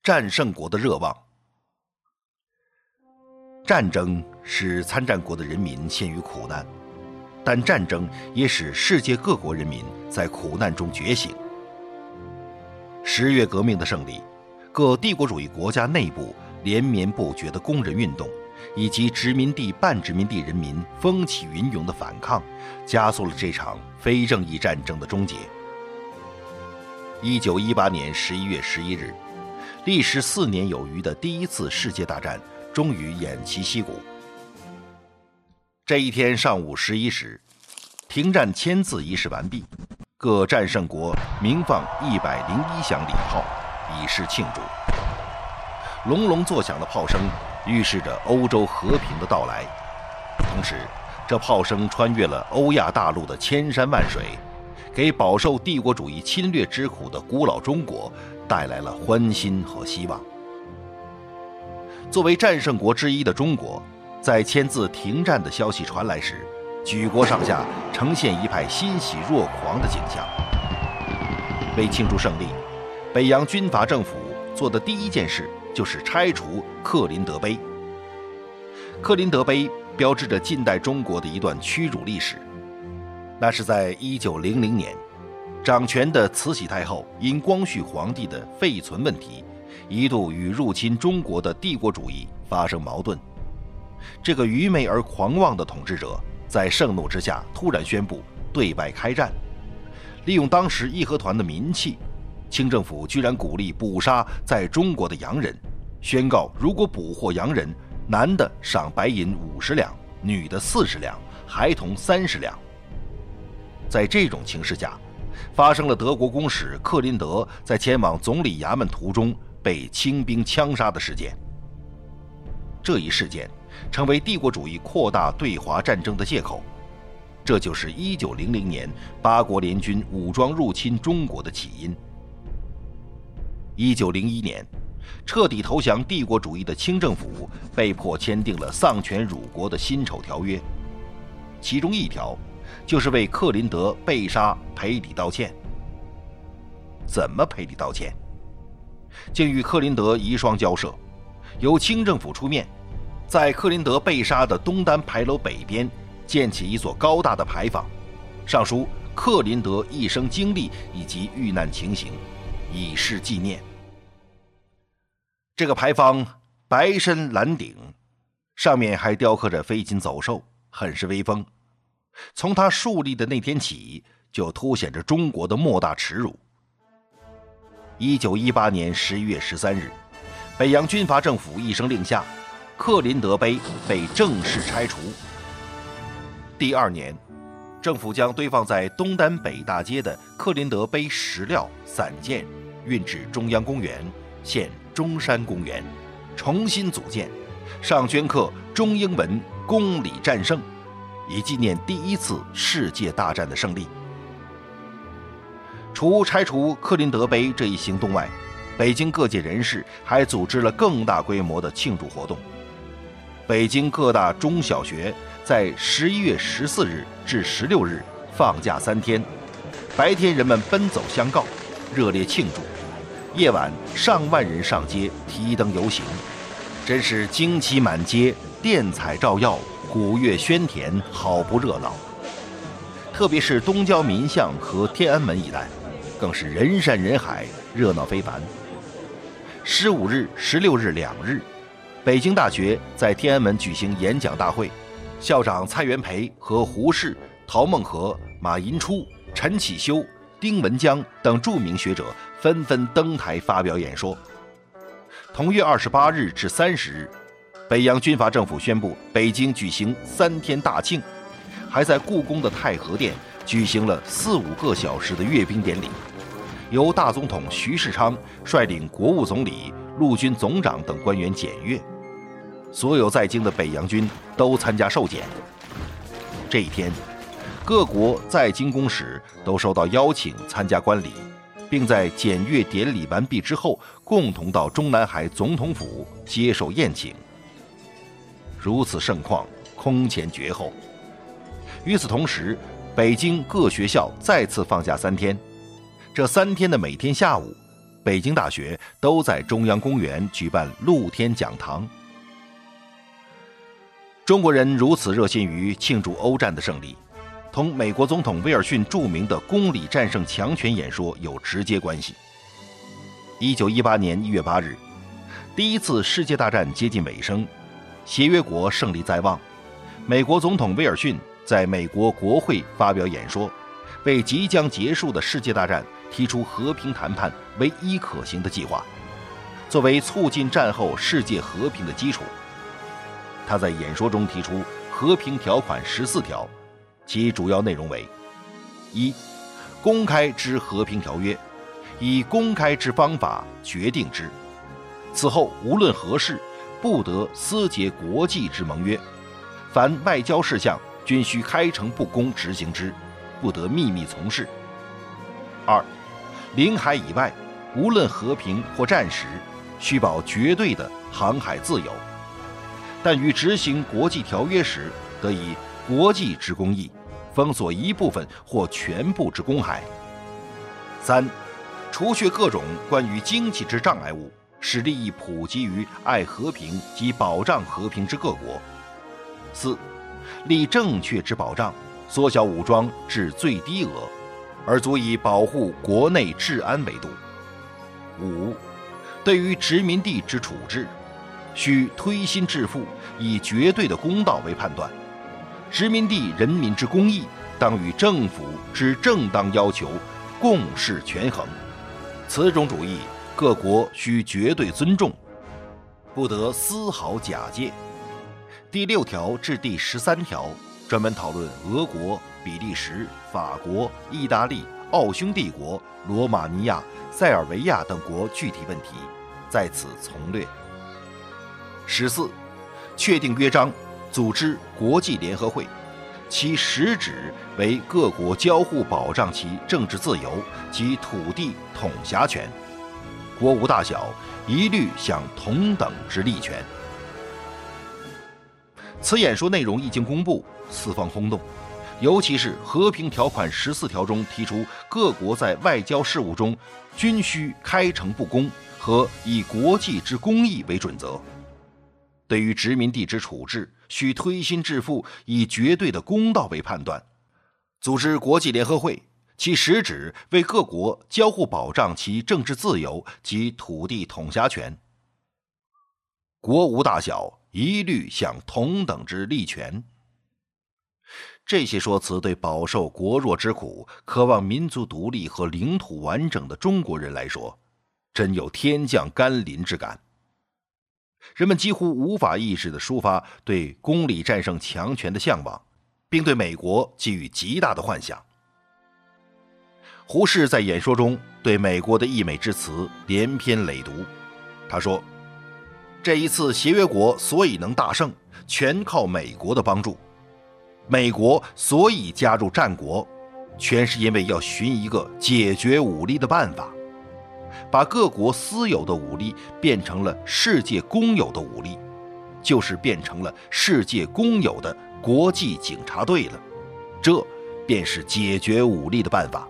战胜国的热望。战争使参战国的人民陷于苦难，但战争也使世界各国人民在苦难中觉醒。10月革命的胜利，各帝国主义国家内部连绵不绝的工人运动，以及殖民地半殖民地人民风起云涌的反抗，加速了这场非正义战争的终结。1918年11月11日，历时4年有余的第一次世界大战终于偃旗息鼓。这一天上午11时，停战签字仪式完毕，各战胜国鸣放101响礼炮，以示庆祝。隆隆作响的炮声预示着欧洲和平的到来，同时这炮声穿越了欧亚大陆的千山万水，给饱受帝国主义侵略之苦的古老中国带来了欢欣和希望。作为战胜国之一的中国，在签字停战的消息传来时，举国上下呈现一派欣喜若狂的景象。为庆祝胜利，北洋军阀政府做的第一件事就是拆除克林德碑。克林德碑标志着近代中国的一段屈辱历史。那是在1900年，掌权的慈禧太后因光绪皇帝的废存问题，一度与入侵中国的帝国主义发生矛盾。这个愚昧而狂妄的统治者在盛怒之下突然宣布对外开战，利用当时义和团的民气，清政府居然鼓励捕杀在中国的洋人，宣告如果捕获洋人，男的赏白银50两，女的40两，孩童30两。在这种情势下，发生了德国公使克林德在前往总理衙门途中被清兵枪杀的事件。这一事件成为帝国主义扩大对华战争的借口，这就是1900年8国联军武装入侵中国的起因。1901年，彻底投降帝国主义的清政府被迫签订了丧权辱国的辛丑条约，其中一条就是为克林德被杀赔礼道歉。怎么赔礼道歉？竟与克林德遗孀交涉，由清政府出面，在克林德被杀的东单牌楼北边建起一座高大的牌坊，上书克林德一生经历以及遇难情形，以示纪念。这个牌坊白身蓝顶，上面还雕刻着飞禽走兽，很是威风。从他树立的那天起，就凸显着中国的莫大耻辱。1918年11月13日，北洋军阀政府一声令下，克林德碑被正式拆除。第2年，政府将堆放在东单北大街的克林德碑石料散件运至中央公园，现中山公园，重新组建，上镌刻中英文“公理战胜”，以纪念第一次世界大战的胜利。除拆除克林德碑这一行动外，北京各界人士还组织了更大规模的庆祝活动。北京各大中小学在11月14日至16日放假3天，白天人们奔走相告，热烈庆祝，夜晚上万人上街提灯游行，真是旌旗满街，电彩照耀，鼓乐喧天，好不热闹。特别是东郊民巷和天安门一带，更是人山人海，热闹非凡。15日、16日2日，北京大学在天安门举行演讲大会，校长蔡元培和胡适、陶孟和、马寅初、陈启修、丁文江等著名学者纷纷登台发表演说。同月28日至30日，北洋军阀政府宣布北京举行3天大庆，还在故宫的太和殿举行了4-5个小时的阅兵典礼，由大总统徐世昌率领国务总理、陆军总长等官员检阅，所有在京的北洋军都参加受检。这一天，各国在京公使都受到邀请参加观礼，并在检阅典礼完毕之后，共同到中南海总统府接受宴请。如此盛况，空前绝后。与此同时，北京各学校再次放假3天。这3天的每天下午， 北京大学都在中央公园举办露天讲堂。中国人如此热心于庆祝欧战的胜利，同美国总统威尔逊著名的公理战胜强权演说有直接关系。1918年1月8日，第一次世界大战接近尾声，协约国胜利在望，美国总统威尔逊在美国国会发表演说，为即将结束的世界大战提出和平谈判唯一可行的计划，作为促进战后世界和平的基础。他在演说中提出和平条款14条，其主要内容为：一、公开之和平条约，以公开之方法决定之，此后无论何事，不得私结国际之盟约，凡外交事项均须开诚布公执行之，不得秘密从事。二、领海以外，无论和平或战时，须保绝对的航海自由，但于执行国际条约时，得以国际之公义，封锁一部分或全部之公海。三、除却各种关于经济之障碍物，使利益普及于爱和平及保障和平之各国。四、立正确之保障，缩小武装至最低额，而足以保护国内治安为度。五、对于殖民地之处置，需推心置腹，以绝对的公道为判断。殖民地人民之公义，当与政府之正当要求共事权衡。此种主义，各国需绝对尊重，不得丝毫假借。第6条至第13条专门讨论俄国、比利时、法国、意大利、奥匈帝国、罗马尼亚、塞尔维亚等国具体问题，在此从略。14、确定约章，组织国际联合会，其实旨为各国交互保障其政治自由及土地统辖权，国无大小，一律享同等之利权。此演说内容一经公布，四方轰动，尤其是和平条款14条中提出各国在外交事务中均需开诚布公和以国际之公义为准则，对于殖民地之处置，需推心置腹，以绝对的公道为判断。组织国际联合会，其实旨为各国交互保障其政治自由及土地统辖权。国无大小，一律享同等之利权。这些说辞对饱受国弱之苦、渴望民族独立和领土完整的中国人来说，真有天降甘霖之感。人们几乎无法抑制地抒发对公理战胜强权的向往，并对美国寄予极大的幻想。胡适在演说中对美国的溢美之词连篇累读。他说，这一次协约国所以能大胜，全靠美国的帮助。美国所以加入战国，全是因为要寻一个解决武力的办法，把各国私有的武力变成了世界公有的武力，就是变成了世界公有的国际警察队了。这便是解决武力的办法。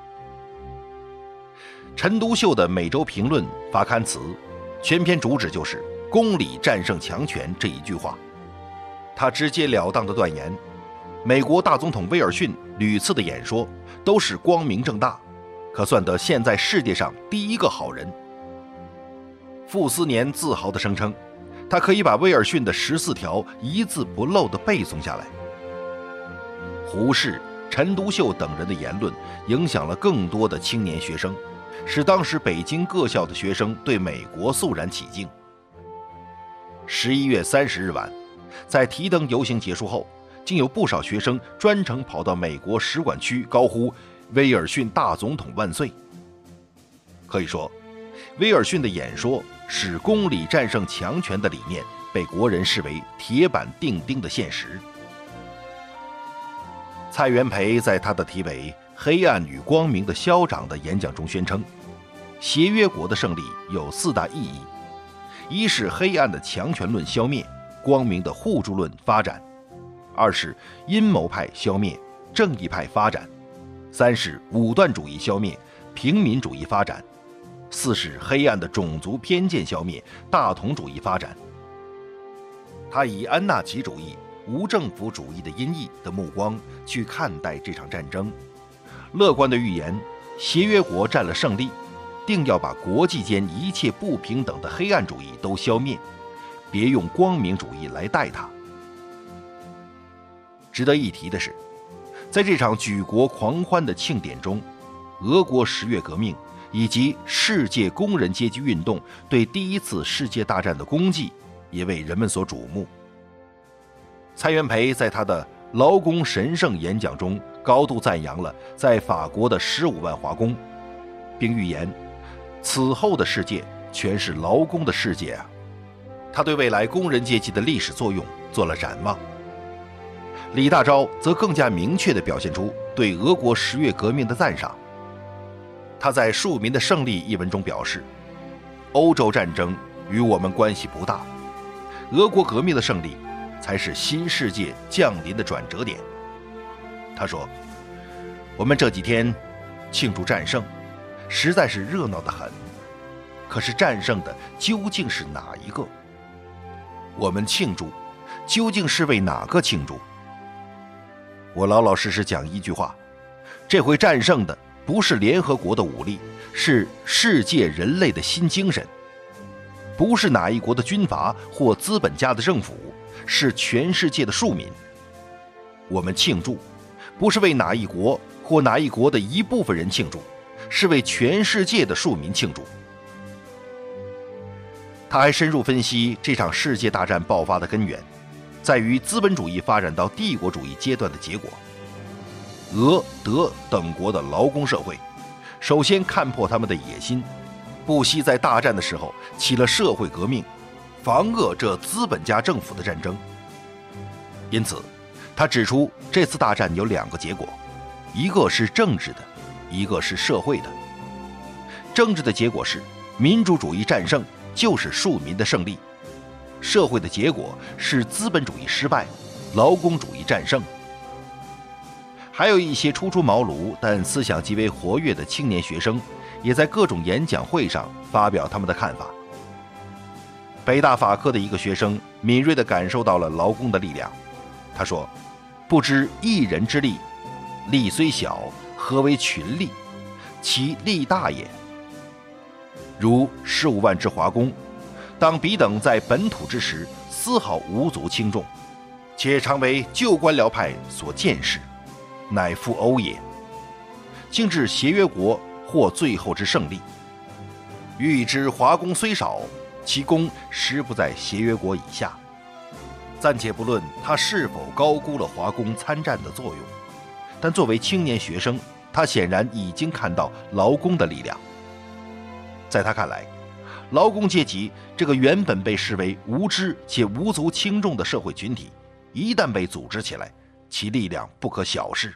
陈独秀的《每周评论》发刊词，全篇主旨就是公理战胜强权这一句话。他直截了当地断言，美国大总统威尔逊屡次的演说都是光明正大，可算得现在世界上第一个好人。傅斯年自豪地声称，他可以把威尔逊的14条一字不漏地背诵下来。胡适、陈独秀等人的言论影响了更多的青年学生，使当时北京各校的学生对美国肃然起敬。11月30日晚，在提灯游行结束后，竟有不少学生专程跑到美国使馆区高呼威尔逊大总统万岁。可以说，威尔逊的演说使公理战胜强权的理念被国人视为铁板钉钉的现实。蔡元培在他的题为《黑暗与光明的消长》的演讲中宣称，协约国的胜利有4大意义：一是黑暗的强权论消灭，光明的互助论发展；二是阴谋派消灭，正义派发展；三是武断主义消灭，平民主义发展； 四是黑暗的种族偏见消灭，大同主义发展。他以安纳奇主义、无政府主义的阴翳的目光去看待这场战争，乐观地预言协约国占了胜利，定要把国际间一切不平等的黑暗主义都消灭，别用光明主义来待它。值得一提的是，在这场举国狂欢的庆典中，俄国10月革命以及世界工人阶级运动对第一次世界大战的功绩也为人们所瞩目。蔡元培在他的劳工神圣演讲中高度赞扬了在法国的15万华工，并预言此后的世界全是劳工的世界啊！他对未来工人阶级的历史作用做了展望。李大钊则更加明确地表现出对俄国10月革命的赞赏。他在《庶民的胜利》一文中表示，欧洲战争与我们关系不大，俄国革命的胜利才是新世界降临的转折点。他说，我们这几天庆祝战胜，实在是热闹得很，可是战胜的究竟是哪一个？我们庆祝究竟是为哪个庆祝？我老老实实讲一句话，这回战胜的不是联合国的武力，是世界人类的新精神，不是哪一国的军阀或资本家的政府，是全世界的庶民。我们庆祝不是为哪一国或哪一国的一部分人庆祝，是为全世界的庶民庆祝。他还深入分析这场世界大战爆发的根源在于资本主义发展到帝国主义阶段的结果。俄、德等国的劳工社会首先看破他们的野心，不惜在大战的时候起了社会革命，防遏这资本家政府的战争。因此他指出这次大战有2个结果，一个是政治的，一个是社会的。政治的结果是民主主义战胜，就是庶民的胜利；社会的结果是资本主义失败，劳工主义战胜。还有一些初出茅庐但思想极为活跃的青年学生，也在各种演讲会上发表他们的看法。北大法科的一个学生敏锐地感受到了劳工的力量，他说，不知一人之力，力虽小，何为群力？其力大也。如15万之华工，当彼等在本土之时，丝毫无足轻重，且常为旧官僚派所见识，乃复欧也。竟至协约国获最后之胜利，欲知华工虽少，其功实不在协约国以下。暂且不论他是否高估了华工参战的作用，但作为青年学生，他显然已经看到劳工的力量。在他看来，劳工阶级这个原本被视为无知且无足轻重的社会群体，一旦被组织起来，其力量不可小视。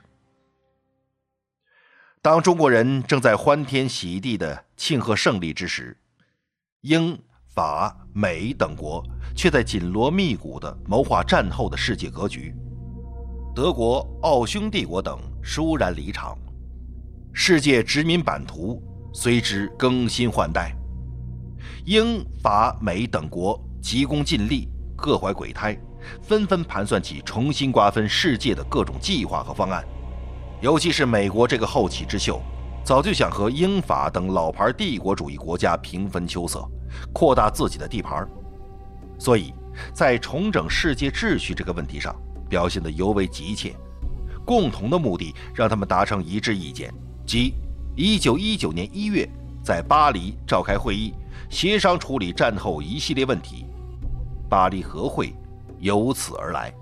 当中国人正在欢天喜地地庆贺胜利之时，英、法、美等国却在紧锣密鼓地谋划战后的世界格局。德国、奥匈帝国等倏然离场，世界殖民版图随之更新换代。英、法、美等国急功近利，各怀鬼胎，纷纷盘算起重新瓜分世界的各种计划和方案。尤其是美国这个后起之秀，早就想和英法等老牌帝国主义国家平分秋色，扩大自己的地盘，所以在重整世界秩序这个问题上表现得尤为急切。共同的目的让他们达成一致意见，即1919年1月在巴黎召开会议，协商处理战后一系列问题。巴黎和会由此而来。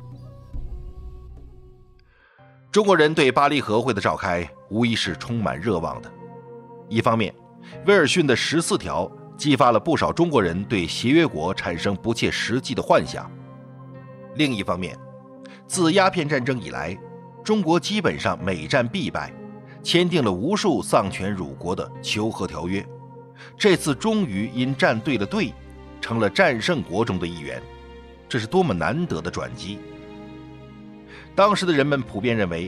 中国人对巴黎和会的召开无疑是充满热望的。一方面，威尔逊的14条激发了不少中国人对协约国产生不切实际的幻想；另一方面，自鸦片战争以来，中国基本上每战必败，签订了无数丧权辱国的求和条约，这次终于因站对了队，成了战胜国中的一员，这是多么难得的转机。当时的人们普遍认为，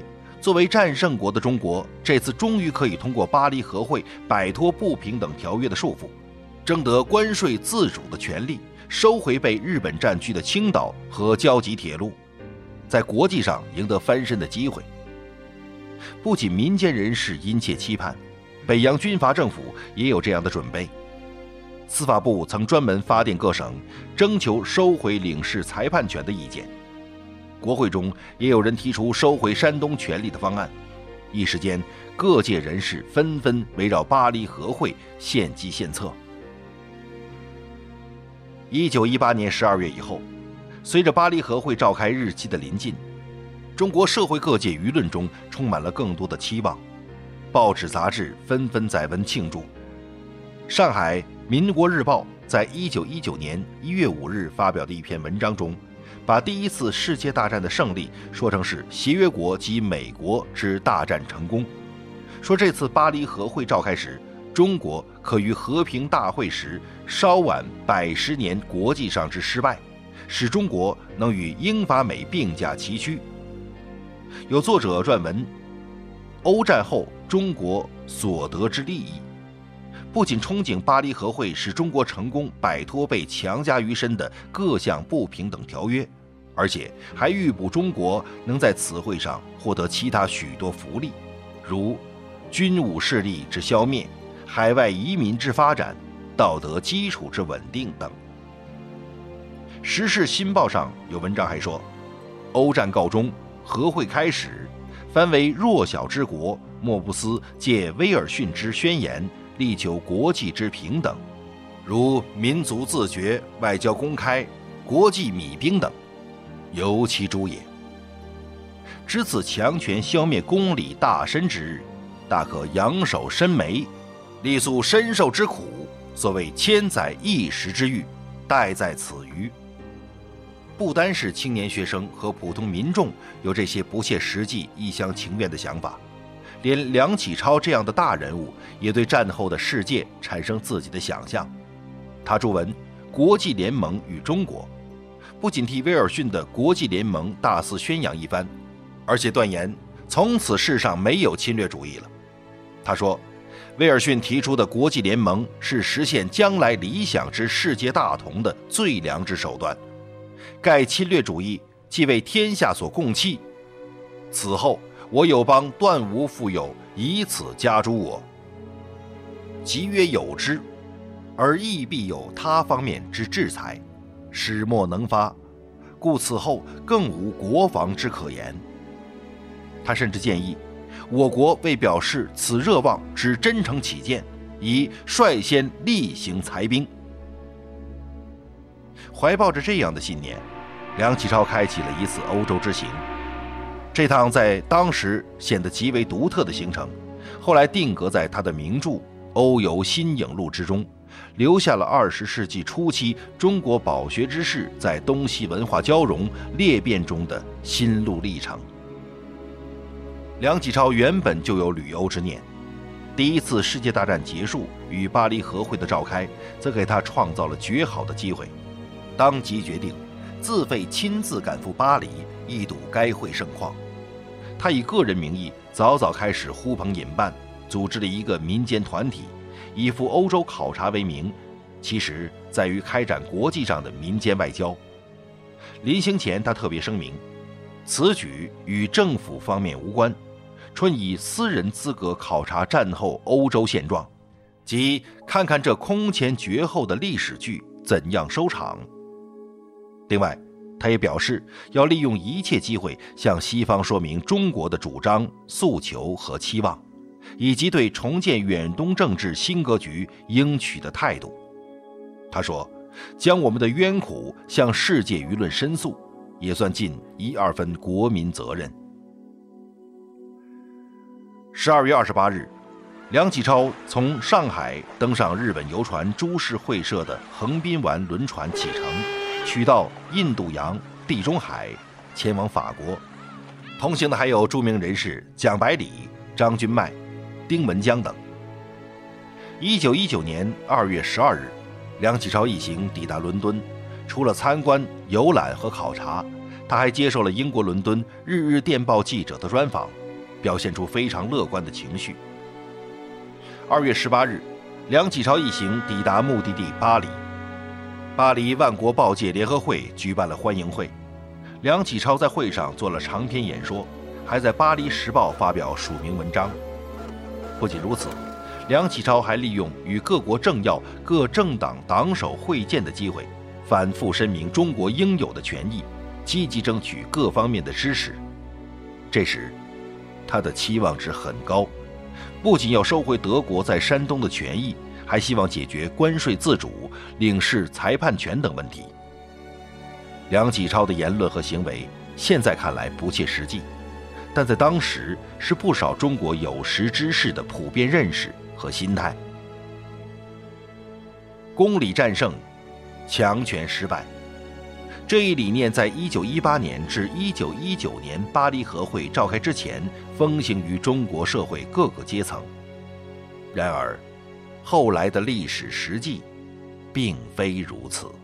作为战胜国的中国，这次终于可以通过巴黎和会摆脱不平等条约的束缚，争得关税自主的权利，收回被日本占据的青岛和交集铁路，在国际上赢得翻身的机会。不仅民间人士殷切期盼，北洋军阀政府也有这样的准备。司法部曾专门发电各省，征求收回领事裁判权的意见。国会中也有人提出收回山东权力的方案。一时间，各界人士纷纷围绕巴黎和会献计献策。1918年12月以后，随着巴黎和会召开日期的临近，中国社会各界舆论中充满了更多的期望，报纸杂志纷纷载文庆祝。上海《民国日报》在1919年1月5日发表的一篇文章中，把第一次世界大战的胜利说成是协约国及美国之大战成功，说这次巴黎和会召开时，中国可于和平大会时稍晚110年国际上之失败，使中国能与英法美并驾齐驱。有作者撰文，欧战后中国所得之利益，不仅憧憬巴黎和会使中国成功摆脱被强加于身的各项不平等条约，而且还预卜中国能在此会上获得其他许多福利，如军武势力之消灭、海外移民之发展、道德基础之稳定等。时事新报上有文章还说，欧战告终，和会开始，凡为弱小之国，莫不思借威尔逊之宣言，力求国际之平等，如民族自觉、外交公开、国际米兵等，由其诸也。知此强权消灭公理大身之日，大可扬手伸眉，力诉身受之苦，所谓千载一时之遇，待在此余。不单是青年学生和普通民众有这些不切实际、一厢情愿的想法，连梁启超这样的大人物也对战后的世界产生自己的想象。他著文《国际联盟与中国》，不仅替威尔逊的国际联盟大肆宣扬一番，而且断言从此世上没有侵略主义了。他说，威尔逊提出的国际联盟是实现将来理想之世界大同的最良之手段，盖侵略主义既为天下所共弃，此后我友邦断无复有以此加诸我，即曰有之，而亦必有他方面之制裁，始末能发，故此后更无国防之可言。他甚至建议我国为表示此热望之真诚起见，宜率先厉行裁兵。怀抱着这样的信念，梁启超开启了一次欧洲之行。这趟在当时显得极为独特的行程，后来定格在他的名著《欧游新影录》之中，留下了20世纪初期中国饱学之士在东西文化交融裂变中的心路历程。梁启超原本就有旅欧之念，第一次世界大战结束与巴黎和会的召开，则给他创造了绝好的机会，当即决定自费亲自赶赴巴黎，一睹该会盛况。他以个人名义早早开始呼朋引伴，组织了一个民间团体，以赴欧洲考察为名，其实在于开展国际上的民间外交。临行前，他特别声明，此举与政府方面无关，纯以私人资格考察战后欧洲现状，即看看这空前绝后的历史剧怎样收场。另外，他也表示要利用一切机会向西方说明中国的主张、诉求和期望，以及对重建远东政治新格局应取的态度。他说，将我们的冤苦向世界舆论申诉，也算尽1-2分国民责任。12月28日，梁启超从上海登上日本邮船株式会社的横滨丸轮船启程，取道印度洋、地中海，前往法国。同行的还有著名人士蒋百里、张君迈、丁文江等。1919年2月12日，梁启超一行抵达伦敦，除了参观、游览和考察，他还接受了英国伦敦《日日电报》记者的专访， 表现出非常乐观的情绪。2月18日，梁启超一行抵达目的地巴黎。巴黎万国报界联合会举办了欢迎会，梁启超在会上做了长篇演说，还在《巴黎时报》发表署名文章。不仅如此，梁启超还利用与各国政要、各政党党首会见的机会，反复申明中国应有的权益，积极争取各方面的支持。这时，他的期望值很高，不仅要收回德国在山东的权益，还希望解决关税自主、领事裁判权等问题。梁启超的言论和行为现在看来不切实际，但在当时是不少中国有识之士的普遍认识和心态。公理战胜，强权失败，这一理念在1918年至1919年巴黎和会召开之前风行于中国社会各个阶层。然而，后来的历史实际并非如此。